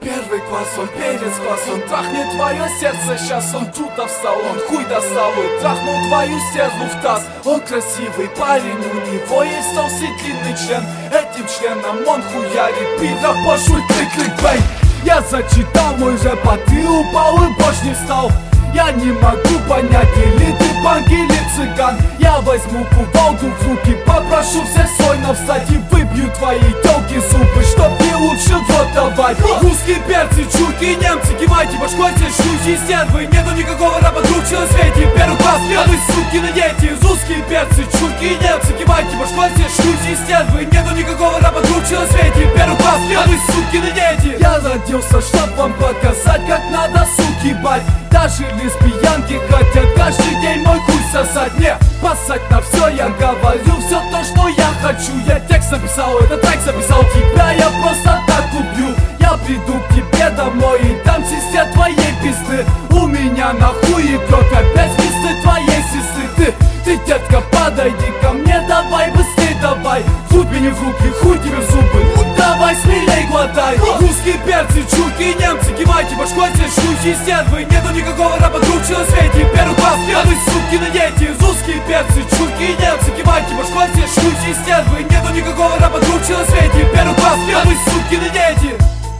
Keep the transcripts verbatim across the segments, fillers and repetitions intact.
Первый класс, он перец класс, он трахнет твое сердце. Сейчас он тут встал, он хуй достал и трахнул твою стерву в таз. Он красивый парень, у него есть толстый длинный член. Этим членом он хуярит пидор, пошлый клик-клик-бэй. Я зачитал мой рэп, а ты упал и больше не встал. Я не могу понять, или ты панк, или цыган. Я возьму кувалду в руки, попрошу всех сольно встать и выбью твои тёлки зубы, чтоб не лучше в рот давать. Русские перцы, чурки, немцы, кивайте башкой, те шлюхи, стервы. Нету никакого раба круче на свете, первый класс, а вы сукины дети. Русские перцы, чурки, немцы, кивайте башкой, те шлюхи, стервы. Нету никакого раба круче на свете, первый класс, а вы сукины дети. Я родился, чтоб вам показать, как надо суки бать. Даже лесбиянки хотят каждый день мой хуй сосать. Не, пасать на все, я говорю все то, что я хочу. Я текст записал, этот трек записал, тебя я просто так убью. Я приду к тебе домой и дам сестре твоей пизды. У меня нахуй игрок опять пизды твоей сестры. Ты, ты, детка, подойди ко мне, давай быстрей, давай. Фут мне в руки, хуй тебе в зубы, ну давай смелей глотай. Русские перцы, чурки, немцы, кивайте башкой, те шлюхи, стервы. Нету никакого раба круче на свете, первый класс, а вы сукины дети. Русские перцы, чурки, немцы, кивайте башкой, те шлюхи, стервы. Нету никакого раба круче на свете, первый класс, а вы сукины дети.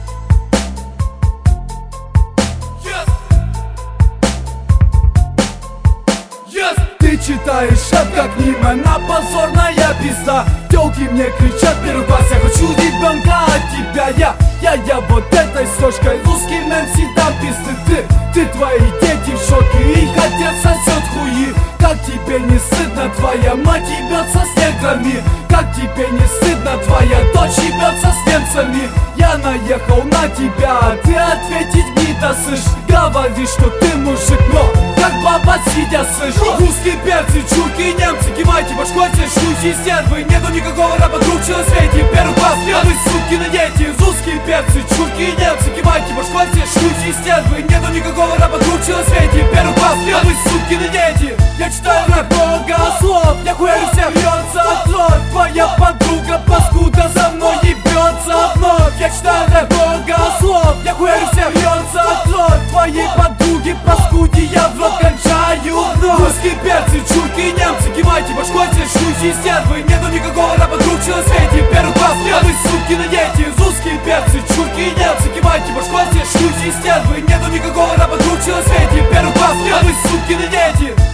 Ты читаешь рэп как Нима, на позорная пизда. Тёлки мне кричат первый класс, я хочу ребенка от тебя. Я, я, я вот этой сошкой, русский мэн всегда пизды. Ты, ты, твои дети в шоке, их отец сосет хуи. Как тебе не стыдно, твоя мать ебется с неграми? Как тебе не стыдно, твоя дочь ебется с немцами? Я наехал на тебя, а ты ответить не досышь. Говоришь, что ты мужик, но как баба сидя слышь. Русские перцы, чурки, немцы, кивайте башкой, те шлюхи, стервы. Нету никакого раба круче на свете, первый класс, а вы сукины дети. Русские перцы, чурки, немцы, кивайте башкой, те шлюхи, стервы. Нету никакого раба круче на свете, первый класс, а вы сукины дети. Я читаю рэп богослов, я хуярю всех, бьется отрок. Твоя подруга паскуда за мной ебется вновь. Я читаю рэп богослов, я хуярю всех, бьется отрок. Твоей подруги паскуди я в рот кончаю вновь. Русские перцы, чурки, немцы, кивайте башкой, те шлюхи, стервы. Нету никакого раба круче на свете, первый класс, а вы сукины дети. Русские перцы, чурки, немцы, кивайте башкой, те шлюхи, стервы. Нету никакого раба круче на свете, первый класс, а вы сукины дети.